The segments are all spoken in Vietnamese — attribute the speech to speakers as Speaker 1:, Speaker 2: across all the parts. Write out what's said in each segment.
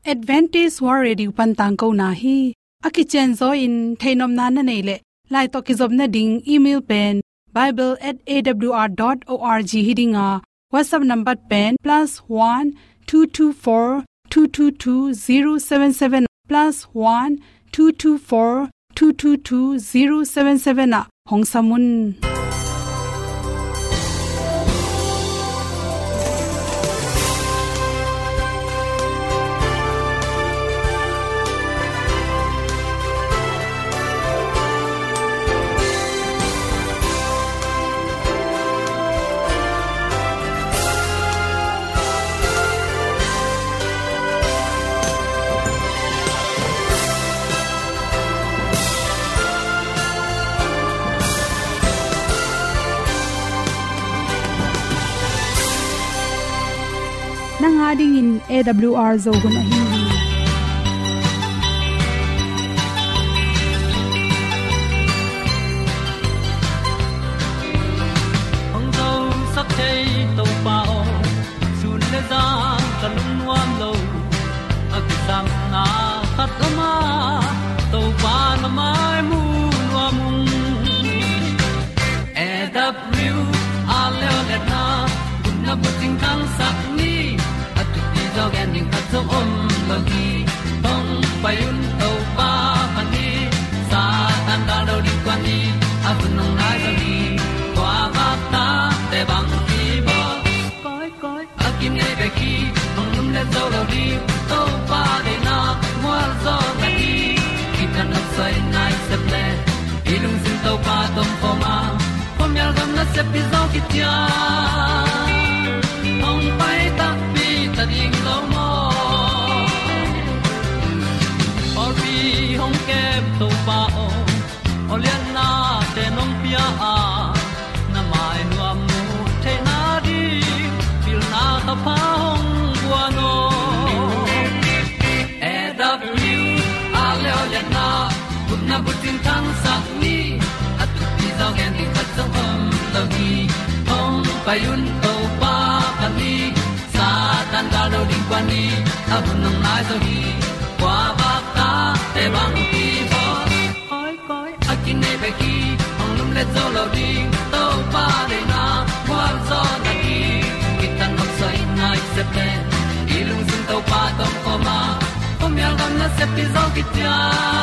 Speaker 1: Advantage World Radio pantang ko na hi akichen zo in thainom na na nei le lai to ki job na ding email pen bible@awr.org hidinga WhatsApp number pen +1 224 222 077 +1 224 222 077 na hong samun nanga ding in AWR zo gun ahi
Speaker 2: hong zo sak chei to pao sun le za kan nuam lo akisam na khat ma to pa na mai mu nuam AWR a le le na na bu ting kang sak ni dog ending at so lo gi hong pai un to pa pan ni sa tan da do di kwan ni a bu nong nai do gi kwa ba ta te bang ki bo koi a kim nei be ki hong lum le zo lo di to pa de na mo zo na ni ki tan no sai nai se ple ilung sin to pa tom pa ma pom yal gam na se pi zo ki tia hong pai ta ta ding lo mo or bi hong kem to pa o lian na te nong pia a na mai nu amu te na di pil na ta pa hong bua no e da blue a le o lian na kun na bu tin tan sa ni at ti zo gen di khat song om lo gi hong pai un to pa pa ni tan ga lo ding kwan ni a bu nang mai so hi kwa ba ta te bang ki bo koi a kin nei be ki ong lum le zo lo ding to pa de na kwa zo na ki ki tan nok sai nai se ple i lung sin to pa tom ko ma pom yal gam na se pi zo ki tia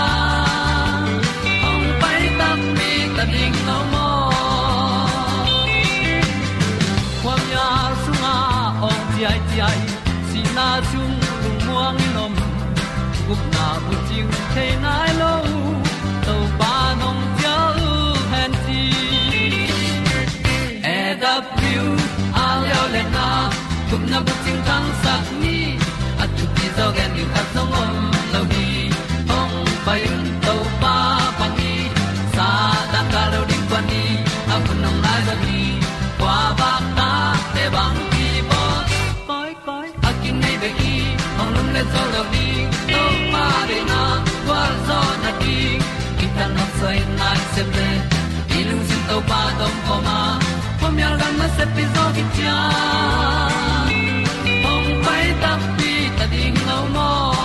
Speaker 2: ong pai ta mi ta ding lo mo kwa ya su ma ong ti ai si na chung lung muang ni nom gup na bu ting the nai lo to pa nong pia u han ti e da piu a leo le na gup na bu ting kang sak ni at tu ti zo gen ni khat song om lo di ong pai un to pa pa ni sa da ka lo ding pa ni a bu nong lai za ni kwa ba ta te bang be ki ong lum le zo lo di to pa de na kwa zo na di ki ta no sai nai se ple i lung sin to pa tom ko ma pom yal gam na se pi zo ki tia ong pai ta pi ta ding lo mo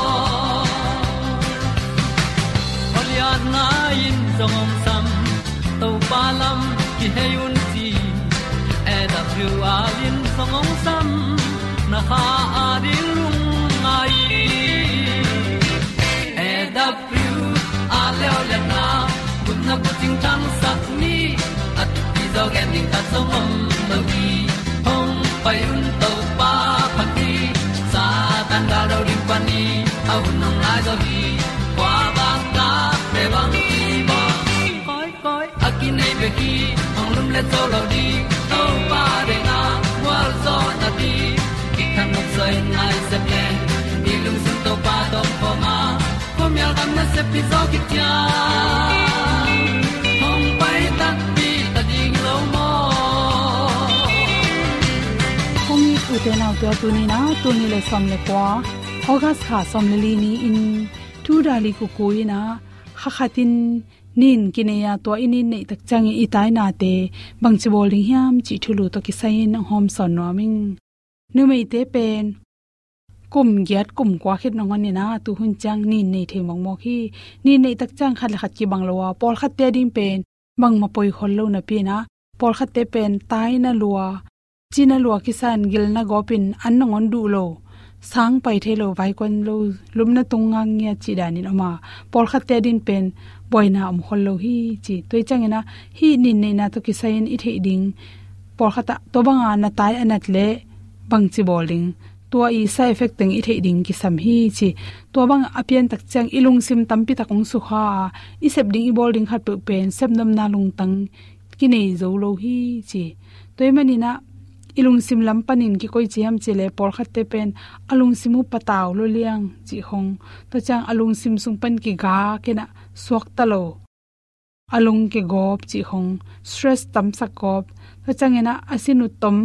Speaker 2: olian na in zong om sam to pa lam ki he un ti e da pru a in zong om sam na ha a di lung ai e da pru a le o le na kun na bu ting tang sak ni at ti zo gen ding ta zo om lo gi hong pai un to pa pa ti sa tan da do ri pa ni au nong lai zo gi kwa ba ta pe bang ti ba koi a ki nei be ki hong lum le zo lo di to pa de na wa zo na ti kan nok sai nai se ple ni lung sun to pa tom pa ma pom yal gam na se pi zo ki tia hong pai ta pi ta ding lo mo
Speaker 1: hong ni u te nau to tu ni na tu ni le som le kwa August kha som le li ni in tu dali ku ko ina kha khatin nin kineya to inin nei tak changi itai na te bangchi bowling hiam chi thulu to ki sai na hom son no ming nu mei te pen kum giat kum kwa khit nongon ni na tu hun chang ni nei the mong mo khi ni nei tak chang khat khat ki banglowa pol khat te ding pen bang ma poi khol lo na pi na pol khat te pen tai na luwa china luwa kisan gil na gopin an nongon du lo sang pai thelo vai kon lo lumna tungang nya chi dani ma pol khat te din pen boina am khol lo hi chi toi changena hi nin nei na to kisain I the ding pol khata to banga na tai anat le bang chi bowling tua I side effect teng I the ding ki sam hi chi to bang apian tak chang ilung sim tampi takong su kha I sep ding I bowling khat pe pen sep nam na lung tang ki nei zo lo hi chi toi mani na ilung sim lam panin ki koi chiam chile por khatte pen alung simu pataw lo liang chi hong to chang alung sim sung pan ki ga kena suak talo alung ke gop chi hong stress tam sak gop to chang ena asinu tom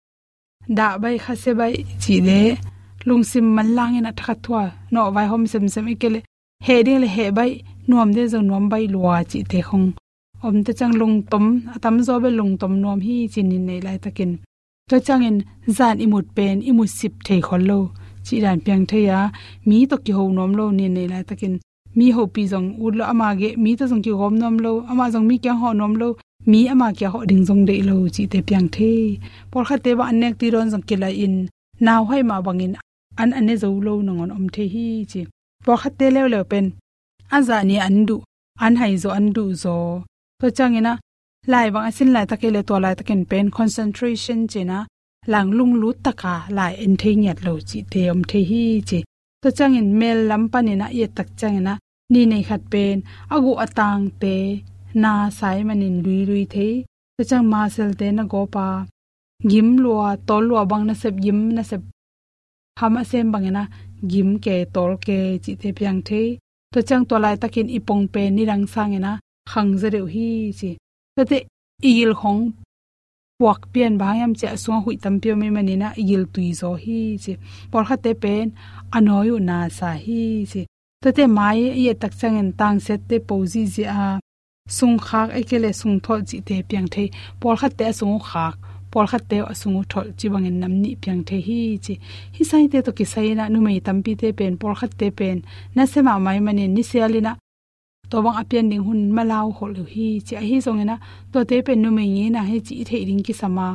Speaker 1: da bai khase bai chi le lung sim man lang ena thakatwa no vai hom sem sem ikele he ding le he bai nuam de jong nuam bai lua chi te hong om te chang lung tom atam zo be lung tom nuam hi chin in nei lai takin to changin zan imut pen imut sip thei kholo chi ran pyang theya mi to ki ho nom lo ni nei la takin mi ho pi jong ul lo ama ge mi to jong ki hom nom lo ama jong mi kya ho nom lo mi ama kya ho ding jong dei lo chi te pyang the por kha te ba anek ti ron jong ki la in naw hai ma bangin an ane zo lo nongon om the hi chi por kha te le pen aza ni andu an hai zo andu zo to changina lai bang asin lai takele to lai taken pen concentration chena lang lung lut taka lai en theinget lo chi te om the hi chi to changin mel lampanina ye tak changena ni nei khat pen agu atang te na sai manin lui the to chang ma sel te na go pa gim lua tol lua bang na sep gim na sep hama sem bangena gim ke tol ke chi te pyang the to chang to lai takin ipong pe ni rang sangena khang zare hi chi te il khong puak pian bayam che so hui tampio me manina il tui zo hi chi por khate pen anoyu na sa hi chi te mai ye tak changen tang set te pozi ji a sung khak ekele sung thol chi te piang the por khate sung khak por khate sung thol chi bangin namni piang the hi chi hi sai te to ki sai na nu mei tampi te pen por khate pen na sema mai manin ni sialina to bang apian ding hun malaw hol hi chi hi zongena to te pen nu mei ni na he chi the ring ki sama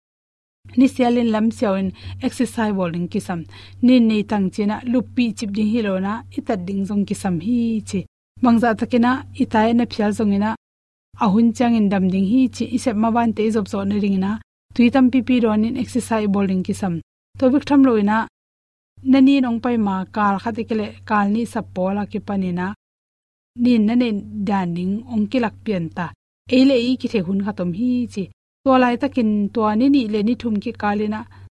Speaker 1: ni sialin lam siawin exercise bowling ki sam ni nei tang china lupi chip ding hilona itat ding jong ki sam hi chi mangza takena itai na phial zongena ahun changin dam ding hi chi isep ma ban te job zo na ringna tuitam pp ron in exercise bowling ki sam to bik tham loina nani nong pai ma kal khatikele kal ni sapola ki panina nin nanen daning ongkilak pianta eile I ki the hun khatom hi chi to lai takin to ni le ni thum ki kalina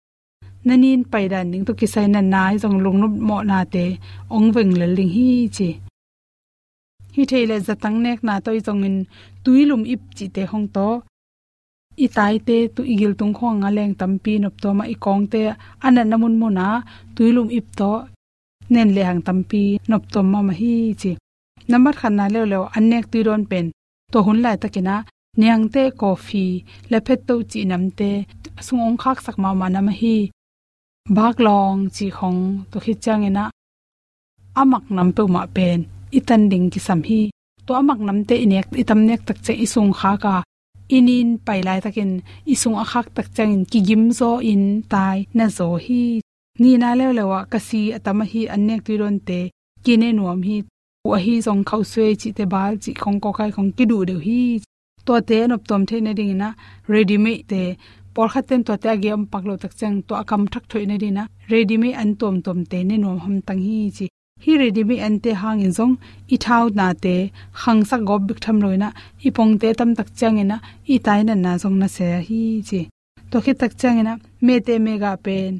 Speaker 1: nanin paidan ning to ki sai na nai jong lung no mo na te ong weng le ling hi chi hi thele zatang nek na toi jong in tuilum ip chi te hong to I tai te tu igil tung khong aleng tampi nop to ma I kong te anan namun mo na tuilum ip to nen le hang tampi nop to ma hi chi number khanna le anek ti ron pen to hun lai takina niang te coffee le phet to chi namte sungong khak sak ma nam hi bak long chi khong to khi changena amak nam pe ma pen itan ding ki sam hi to amak namte inek itam nek tak che isung kha ka inin pailai takin isung akhak tak changin ki gim zo in tai na zo hi ni na lewa kasi atama hi anek ti ron te kine nuam hi wa hi zong khau swe chi te bal chi khong ko khai khong ki du de hi to te nop tom the na ding na ready me te por khaten to te agem paklo tak chang to akam thak thoi na dina ready me an tom te ne nom ham tang hi chi hi ready me an te hang in zong I thau na te khang sak gob bik tham loina I pong te tam tak chang ina I tai na na zong na se hi chi to khi tak chang ina me te mega pen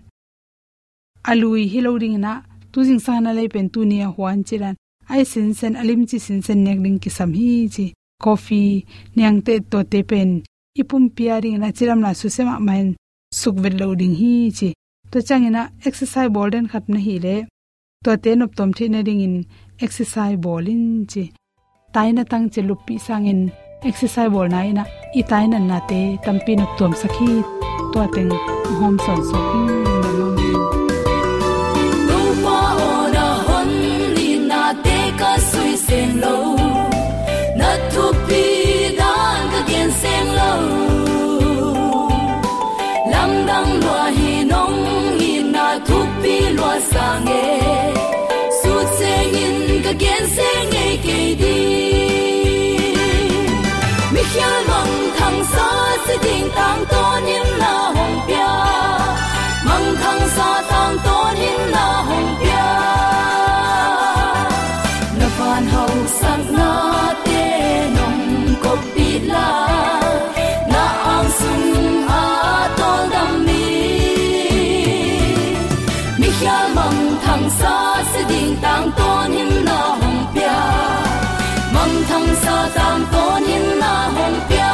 Speaker 1: alui hi lo ding na tu jing sa na le pen tu nia huan chiran ai sin sen alim chi sin sen nek ding ki sam hi chi coffee nyang te to te pen ipum piaring na chiram na su sema main sukvel loading hi chi to changina exercise bolden khat na hi le to te nop tom thi na ding in exercise bolin chi taina tang che lupi sangin exercise bol na ina I taina na te tampi nop tom sakhi to teng hom son so
Speaker 3: gen se ngei ke di mi khia mong thang sa se ding tang to nim na hong pia mong thang sa tang to nim na hong pia na van hau sang na te nong ko pi la na ang sung a tol dam mi mi khia mong thang sa se ding tang to nim na hong pia mong thang sa tang to nim na hong pia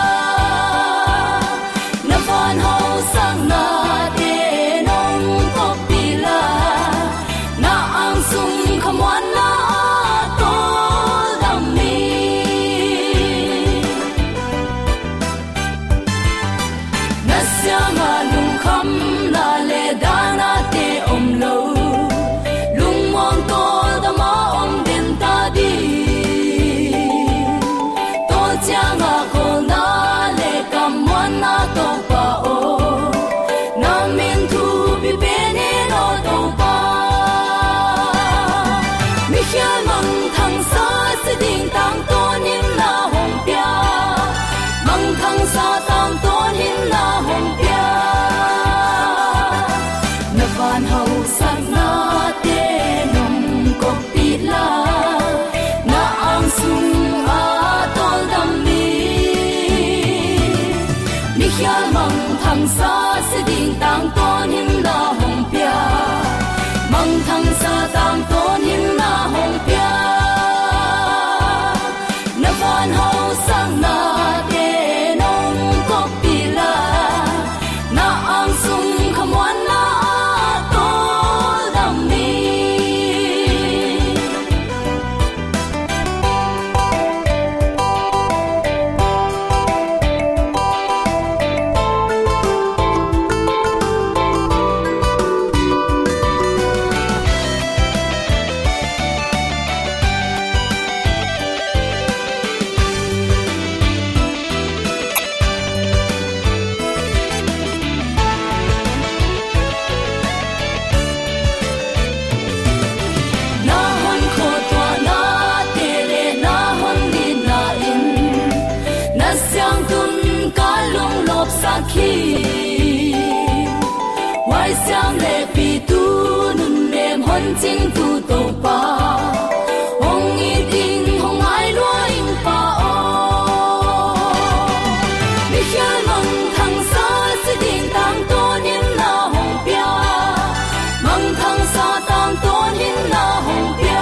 Speaker 3: na van hau sang na te nong ko pi la na ang sung khamwan na to dam mi na sia ma lung kham na le da na te om lo lung mong to da ma om den ta di to cha ma ko na le kam wan na to pa o na min thu bi be ne no to pa mi khia mong thang sa se ding tang to nim na hong pia mong thang sa tang to nim na hong pia na van hau sang na te nong ko pi la na ang sung a tol dam mi mi khia mong thang sa se ding tang to nim na hong pia mong thang sa tang to nim na hong pia na van hau sang na te nong ko pi la na ang sung khamwan na to dam mi na hon kho to na te le na hon ni na in na syang tun ka lung lop sa khi wai syang le pi tu nun lem hon ching tu to pa hong i ding hong ai lo in pa o mi khia mong thang sa se ding tang to nim na hong pia mong thang sa tang to nim na hong pia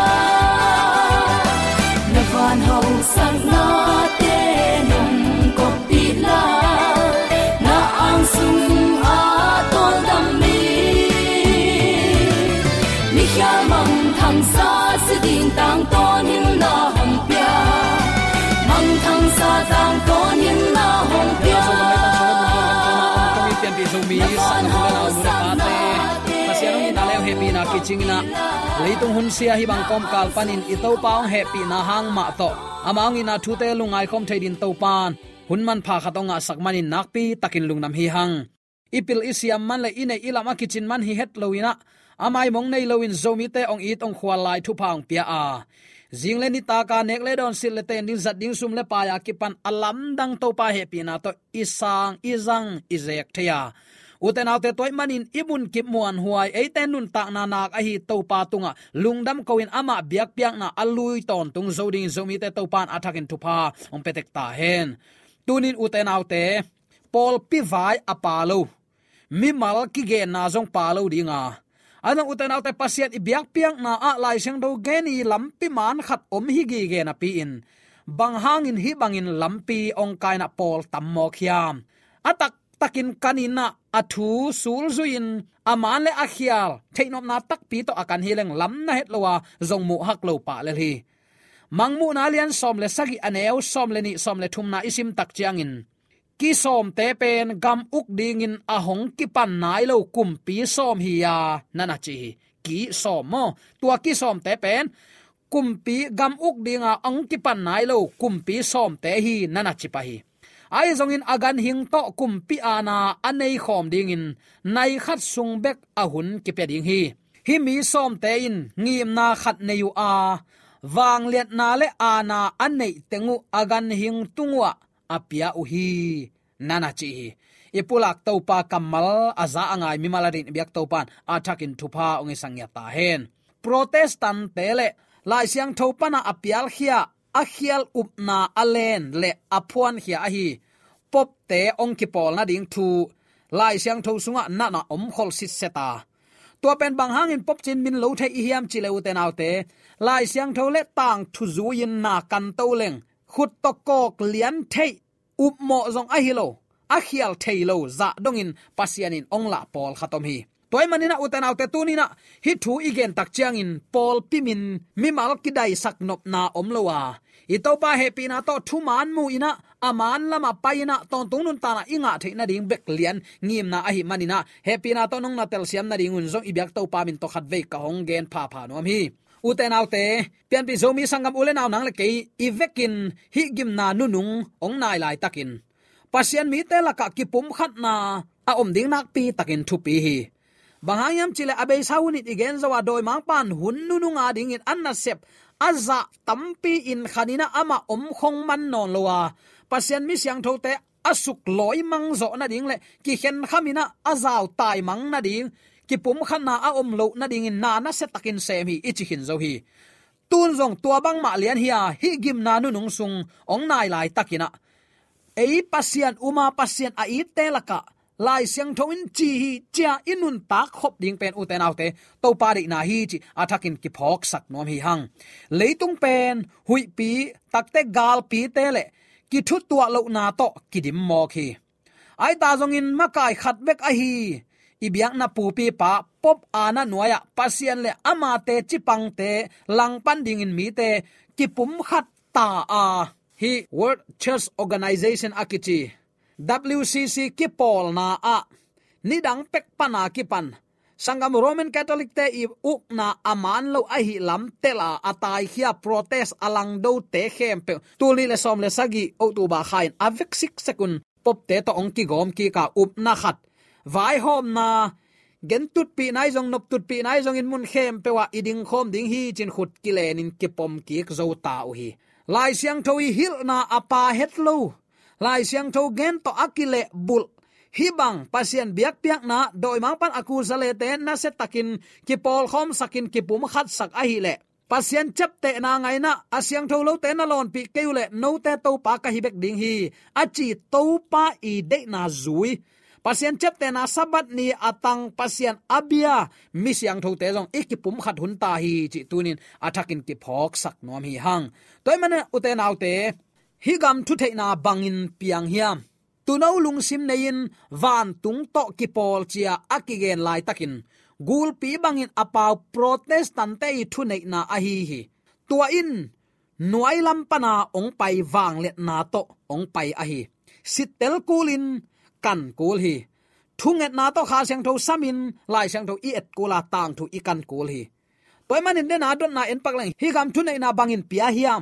Speaker 3: na van hau sang na te nong ko pi la na ang sung a tol dam mi mi khia mong thang sa se ding tang to nim na hong pia mong thang sa tang to nim na hong pia
Speaker 2: Pian pi zomi sang hula na te pasianong ina leo happy na kiching na leitung hun sia hi bang kom kal panin i to paung happy na hang ma to amang ina thu te lungai khom theidin to pan hun man pha khatonga sakmanin nakpi takin lungnam hi hang ipil isiam man le ine ilama kichin man hi het loina amai mong nei loin zomi te ong it ong khwal lai thu paung pia a jingle ni ta ka nek le don sil le ten din zat ding sum le pa ya ki pan alam dang to pa happy na to isang izang izek thaya uten autte toy manin ibun kip muan huai eiten nun ta na nak a hi to pa tunga lungdam koin ama biak piak na alui ton tung zoding zomi te to pan athakin thu pa ong petek ta hen tunin uten autte pol pi vai apalo mi mal ki ge na jong palo dinga anang uten autte pasiat i biak piak na a lai seng do geni lampi man khat om hi gi ge na pi in bang hangin hi bangin lampi ong kaina pol tammo khiam atak takin kanina athu sul zuin aman le akhial theinom na tak pi to akan hileng lam na het lowa zong mu hak lo pa le hi mangmu na lian som le sagi aneu som le ni som le thum na isim tak chiangin ki som te pen gam uk ding in ahong ki pan nai lo kum pi som hi ya nana chi ki som mo tua ki som te pen kum pi gam uk dinga ang ki pan nai lo kum pi som te hi nana chi pa hi ai zong in agan hing to kum pi ana anei khom ding in nai khat sung bek ahun ki pe ding hi
Speaker 4: hi mi som te in ngim na khat neyu a wang liat na le ana anei tengu agan hing tungwa apia uhi nana chi ipulak topa kamal aza angai mi malarin biak topan athakin thupa ongi sangya ta hen protestant tele lai siang thopana apial khia akhial upna alen le aphuan khia a hi pop te ong ki pol na ding thu lai siang tho sunga na na om khol sit seta tua pen bang hangin pop chin min lo thai hiam chileu te naute lai siang tho le tang thu zu yin na kan to leng khut to kok lian thei up mo zong a hi lo a khial thei lo za dongin pasianin ongla pol khatom hi toy manina uten autte tunina hi thu igen tak chiang in pol pimin mimal kidai sak nop na omlowa itopa happy na to thu man mu ina aman lama paina ton tung nun ta na inga theina ding bek lian ngim na a hi manina happy na to nong na tel siam na ding un zong ibyak to pa min to khat ve ka hong gen pha pha nom hi uten autte pian pi zomi sangam ule naw nang le ke ivekin hi gim na nunung ong nai lai takin pasian mi te laka ki pum khat na a om ding nak pi takin thu pi hi bangayam chile abei saunit igen zawa doi mang pan hun nununga ding in anna sep aza tampi in khanina ama om khong man non lowa pasian mi siang thote asuk loi mang zo na ding le ki khen khamina azaw tai mang na ding ki pum khanna a om lo na ding in na na se takin sem hi ichi hin zo hi tun zong tua bang ma lian hiya hi gim na nunung sung ong nai lai takina ei pasian uma pasian a i te laka lai siang thoin chi hi cha inun tak khop ding pen uten autte to pa ri na hi chi athakin ki phok sak nom hi hang leitung pen hui pi takte gal pi te le ki thu tua lo na to ki dim mo khi ai ta zong in makai khat bek a hi ibyak na pu pi pa pop ana noya pasian le ama te chipang te lang pan ding in mi te ki pum khat ta a hi World Church Organization akichi WCC ki pol na a nidang pek pana ki pan sangam Roman Catholic te i uk na aman lo a hi lam tela atai khia protest alang do te khem pe tuli le som le sagi o tu ba khain avek 6 second pop te to ong ki gom ki ka up na khat vai hom na gen tut pi nai jong nop tut pi nai jong in mun khem pe wa iding khom ding hi chin khut ki len in ki pom ki zo ta u hi lai siang thoi hil na apa hetlo lai siang tho gen to akile bul hibang pasien biak piak na doi mang pan aku zale te na se takin ki pol khom sakin ki pum khat sak a hi le pasien chap te na ngai na asyang tho lo te na lon pi keule no te to pa ka hi bek ding hi achi to pa i de na zui pasien chap te na sabat ni atang pasien abia mi siang tho te jong ikipum khat hun ta hi chi tunin athakin ki phok sak nom hi hang toy man uten autte hi gam thu theina bangin piang hiam tuno lungsim nein van tung to ki pol chia akigen lai takin gul pi bangin apau protestant te thu nei na a hi tua in nuai lam pana ong pai wang let na to ong pai a hi sitel kulin kan kul hi thunget na to kha sang tho samin lai sang tho i et kula tang thu i kan kul hi toy manin de na don na en pak lang hi gam thu nei na bangin pia hiam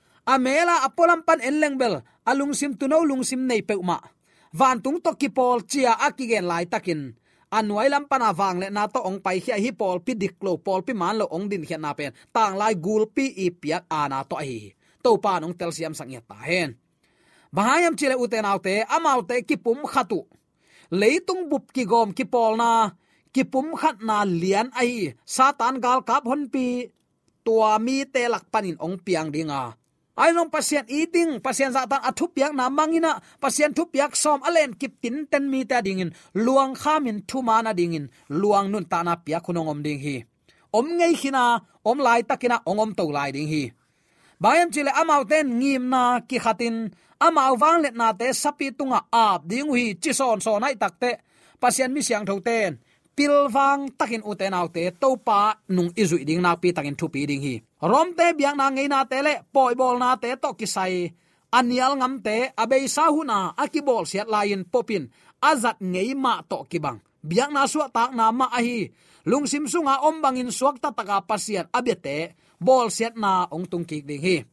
Speaker 4: amela apolam pan en lengbel alung sim tuno lung sim nei peuma van tung to ki pol chia akigen lai takin anuai lam pana wang le na to ong pai khia hi pol pi diklo pol pi man lo ong din khia na pen tang lai gul pi i piak ana to hi to pa nong tel siam sang ya ta hen bahayam chile uten autte amaute ki pum khatu leitung bup ki gom ki pol na ki pum khat na lian ai satan gal kap hon pi tua mi te lak panin ong piang dinga ai long pasien eating pasien zatan athu piak na mangina pasien thu piak som alen kip tin ten mi ta dingin luang khamin thu mana dingin luang nun ta na piak khunong om ding hi om ngei khina om lai takina ongom to lai ding hi bayam chile amauten ngim na ki khatin amaw wang let na te sapi tunga ap ding hi chi son so nai takte pasien mi siang thoten pilwang takin uten autte topa nung izui ding na pi takin thu pi ding hi rom te biang na ngei na te le poi bol na te to ki sai anial ngam te abei sa hu na akibol siat lain popin azat ngei ma to ki bang biang na suwa tak na ma a hi lungsim sunga om bangin suak ta taka pasien abete bol siat na ong tung ki ding hi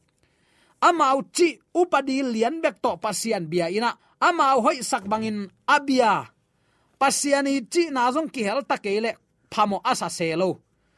Speaker 4: amau chi upadi lian bek to pasien bia ina amau hoi sak bangin abia pasiani chi na jong ki hel takele phamo asa selo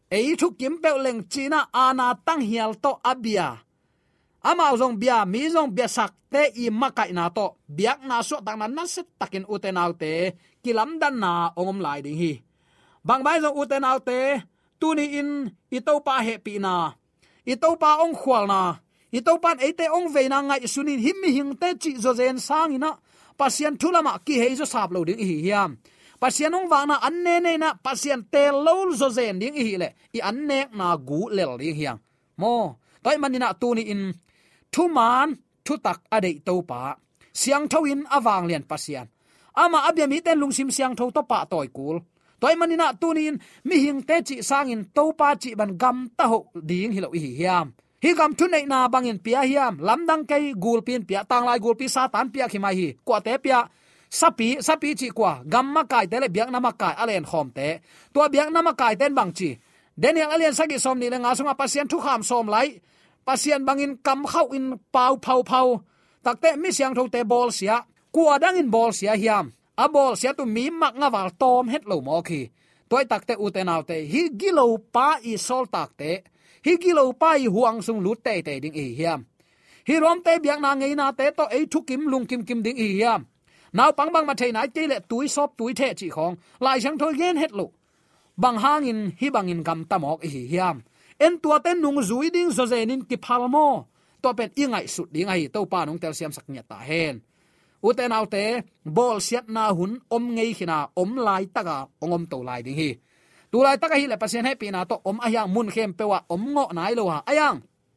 Speaker 4: ei thu kim pe leng china ana tang hial to abia ama zong bia mi zong bia sak te i makai na to biak na so tang na set takin utenaw te kilam dan na ongom lai ding hi bang bai zong utenaw te tuni in ito pa happy na ito pa ong khwal na ito pan ate ong veina ngai sunin him hing te chi zo zen sang ina pasian thulama ki hei zo sap lo ding hi hiam pasian ong wang na anne ne na pasian tel lo zo zen ding hi le i anne na gu lel ding hiang mo toy manina tuni in thu man thu tak adei to pa siang thoin awang lian pasian ama abya mi ten lungsim siang tho to pa toy kul toy manina tunin mi hing te chi sangin to pa chi ban gam ta ho ding hi lo hi hiam hi gam thu nei na bangin pia hiam lamdang kai gul pin pia tang lai gul pi satan pia khimai hi kwa te pia sapi chi kwa gam ma kai te le biak na ma kai alen khom te to biak na ma kai ten bang chi daniel alien sagi som ni le nga sunga pasien thu kham som lai pasien bangin kam khau in pau takte mi siang tho te bol sia kwa dang in bol sia hiam a bol sia tu mi mak nga wal tom het lo mo khi toy takte utenaw te hi gilo pa i sol takte hi gilo pa i huang sung lut te ding i hiam hi rom te biak na ngei na te to ei thu kim lung kim ding i hiam naw pang bang ma thei nai te le tui sop tui the chi khong lai chang thoi gen het lo bang hangin hi bangin gam tamok hi hiam en tua ten nung zui ding zo zenin ki phalmo to pen ingai sut ding ai to pa nung tel siam sak nya ta hen uten autte bol siat na hun om ngei khina om lai taka ongom to lai ding hi tu lai taka hi le pasien happy na to om ayang mun khem pewa om ngo nai lo ha ayang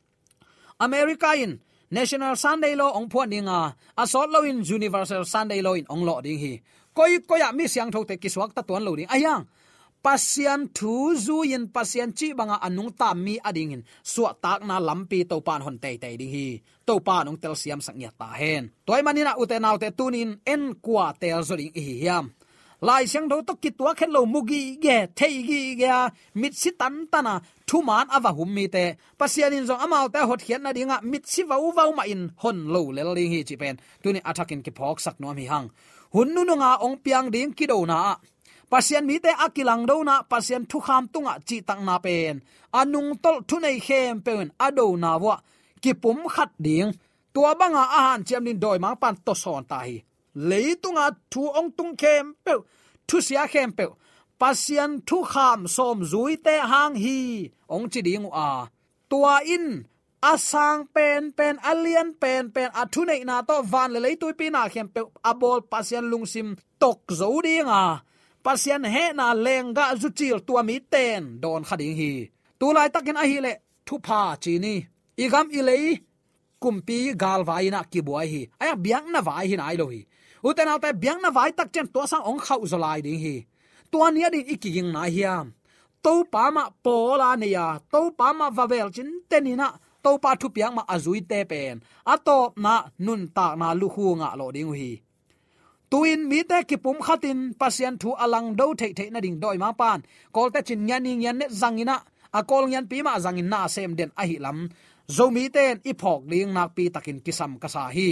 Speaker 4: America in National Sunday Law ong phuan dinga asol lo in Universal Sunday Law in ong lo ding hi koi ya mi siang thote kiswak ta ton lo ding ayang pasian thu zu yin pasian chi banga anung ta mi adingin suwa tak na lampi to pan hon te ding hi to pa nong tel siam saknya ta hen toy manina utenaw te tunin en kwa tel zo ding hi hiam lai siang do to kitwa khen lo mugi ge thei gi ga mit si tan tana thu man awa hum mi te pasian in zong amau te hot khian na dinga mit si vau ma in hon lo le ling hi chi pen tuni athakin ki phok sak no mi hang hun nu nga ong piang ding ki do na pasian mi te akilang do na pasian thu kham tunga chi tang na pen anung tol thu nei khem pen ado na wa ki pum khat ding tua banga a han chem din doi mang pan to son ta hi leitunga thu ong tung khem pe thu sia khem pe pasian thu kham som zui te hang hi ong chi ding a tua in asang pen alien pen a thu nei na to van le leitui pi na khem pe abol pasian lungsim tok zo ding a pasian he na lenga zuchil tua mi ten don khading hi tulai takin a hi le thu pha chi ni igam ilei kumpi gal vai na ki buai hi aya biang na vai hi nai lo hi uten autte biang na vai tak chen to sang ong khau zolai ding hi tua nia ding ikiging na hiam to pa ma pola ne ya to pa ma vavel chin tenina to pa thu piang ma azui te pen atop na nun ta na lu hu nga lo ding hi tuin mi te ki pum khatin pasian thu alang do the na ding doi ma pan kol te chin nyan ning yan ne zangina a kol nyan pi ma zangin na sem den a hi lam zo mi ten i phok ding nak pi takin kisam kasa hi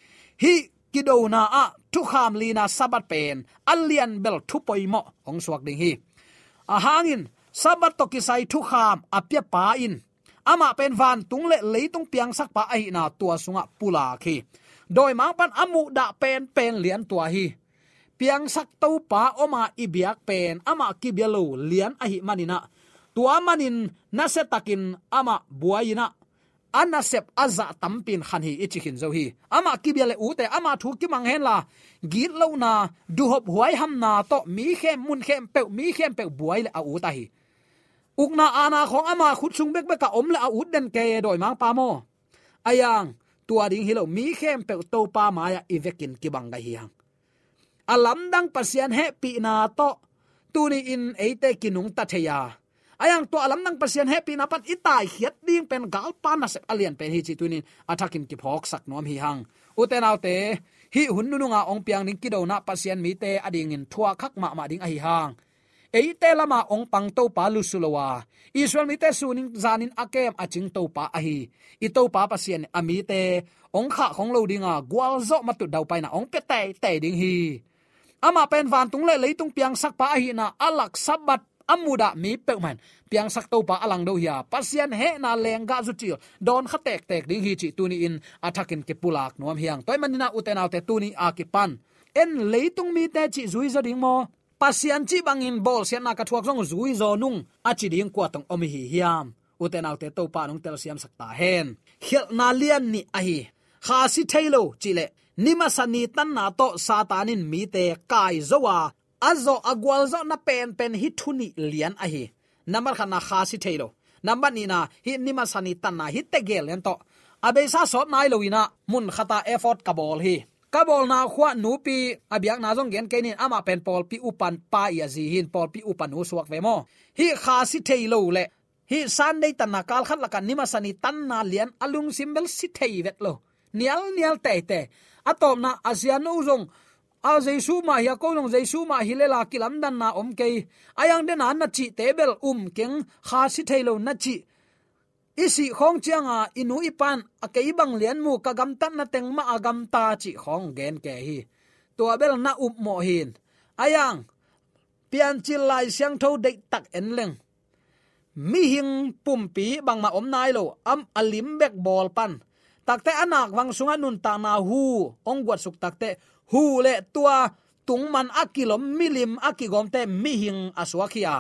Speaker 4: kido na a thu kham li na sabat pen alian bel thu poimo ong suak ding hi a hangin sabat to kisai thu kham apya pa in ama pen van tung le leitung piang sak pa ai na tua sunga pula khi doi mang pan amu da pen lian tua hi piang sak to pa oma ibiak pen ama kibialo lian a hi manina tua manin na se takin ama buaina anasep aza tampin khan hi ichikin zo hi ama kibiale ute ama thu ki mang hen la git lo na du hop huai ham na to mi khem mun khem pe buai le a u ta hi ukna ana khong ama khut chung bek ka om le a u den ke doi mang pa mo ayang tua ding hilo mi khem pe to pa ma ya ivekin ki bang ga hi hang alam dang pasian happy na to tuni in eite kinung ta theya ayang to alam nang pasien happy na pan itai hiat ding pen gal pan na sep alien pen hi chi tunin athakin ki phok sak nom hi hang uten autte hi hunnu nga ong piang ning kido na pasien mi te ading in thua khak ma ding a hi hang eite lama ong pang to pa lu sulowa Israel mi te suning zanin akem aching to pa a hi i to pa pasien ami te ong kha khong lo dinga gwal zo matu dau pai na ong pe te ding hi ama pen van tung le leitung piang sak pa hi na alak sabat amuda mi pekman piang sak to pa alang do hiya pasian he na lenga zu chi don khatek tek ding hi chi tuni in athakin ke pulak nuam hiang toy manina utenaw te tuni akipan en leitung mi te chi zui zo ding mo pasian chi bangin bol sian na ka thuak jong zui zo nung achi ding kwa tong omi hi hiam utenaw te to pa nong tel siam sakta hen khel na lian ni a hi kha si thailo chile nimasani tan na to satanin mi te kai zowa azo agwal zo na pen hi thuni lian a hi number khana kha si thailo number ni na hi nimasani tan na hi te gel en to abe sa sot nai loina mun khata effort kabol hi kabol na khwa nu pi abyak na jong gen kenin ama pen pol pi upan pa ya zi hin pol pi upan hu suak ve mo hi kha si thailo le hi sunday tan na kal khat lakan nimasani tan na lian alung simbel si thei vet lo nial te atom na asian uzong a jesu ma ya ko long jesu ma hilela kilam dan na om ke ayang den an na chi tebel keng kha si thailo na chi isi khong chianga inu ipan akei bang lian mu ka gam tan na teng ma agam ta chi khong gen ke hi to bel na mo hin ayang pian chil lai siang tho de tak en leng mi hing pumpi bang ma om nai lo am alim bek bol pan takte anak wang sunga nun ta na hu ong gwat suk takte hu le tua tungman akilom milim akigom te mi hing aswakhia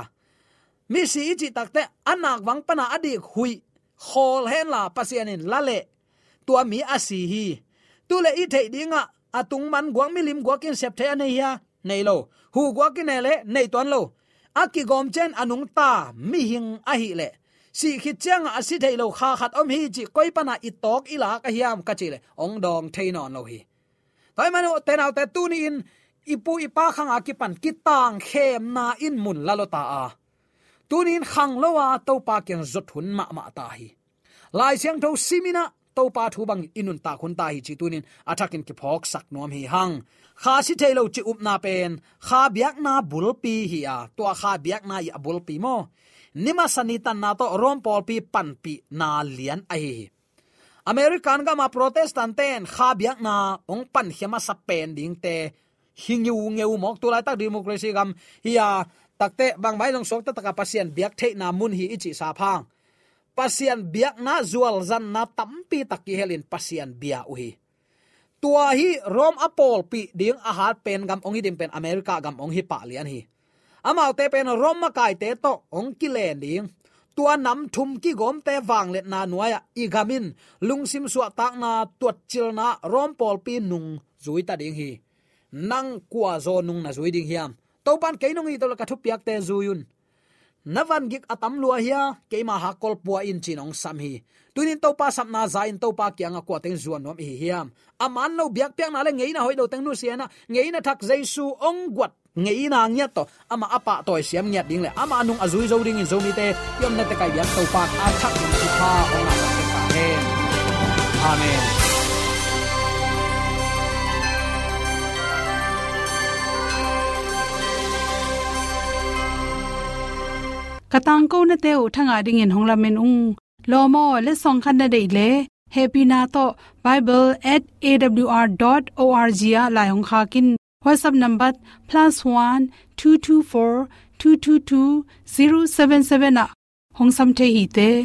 Speaker 4: mi si chi takte anak wang pana adi hui khol hen la pasianin lale tua mi asi hi tu le i thei dinga atung man gwang milim gwakin sep the ane ya nei lo hu gwakin le nei ton lo akigom chen anung ta mi hing a hi le si khit chang asi thei lo kha khat om hi chi koi pana i tok ila ka hiam ka chi le ong dong theinon lo hi toy manu tenaw te tuni in ipu ipa khang akipan kitang khem na in mun lalota a tunin khang lowa to pa kyang zot hun ma ta hi lai siang tho simina to pa thu bang inun ta khun ta hi chi tunin athakin ki phok sak nom hi hang kha si thailo chi up na pen kha biak na bulpi hi a to kha biak na ya bulpi mo nima sanitan na to rom pol pi pan pi na lian ai American ga ma protestant ten kha biak na ong pan hema sa pen ding te hingiu ngeu mok tu lai ta democracy gam hiya takte bang bai long sok ta taka pasien biak the na mun hi ichi sa phang pasien biak na zual zan na tampi takki helin pasien bia uhi tua hi rom apol pi ding a hat pen gam ong idim pen America gam ong hi pa lian hi amau te pen rom ma kai te to ong ki len ding tua nam thum ki gom te wang let na nuaya igamin lungsim suwa tak na tuat chil na rom pol pi nung zui ta ding hi nang kwa zo nung na zui ding hiam to pan ke nung i to ka thu piak te zuyun navan gik atam lua hia ke ma ha kol puwa in chinong sam hi tunin to pa sap na za in to pa kyanga kwa teng zuan nom hi hiam aman no biak piak na le ngei na hoi do teng nu siana ngei na thak jesu ong gwat ngei na nya to ama apa toy siam nya ding le ama nung azui zo ding in zo mi te yom na te kai biak to pa a thak ni thu pa ong na te ka he amen
Speaker 1: katang ko na teu thanga ding in hongla men ung lomo le song khan na dei le happy na to bible@awr.org ya la hong kha kin WhatsApp number +1 224 222 077 na hong sam the hi te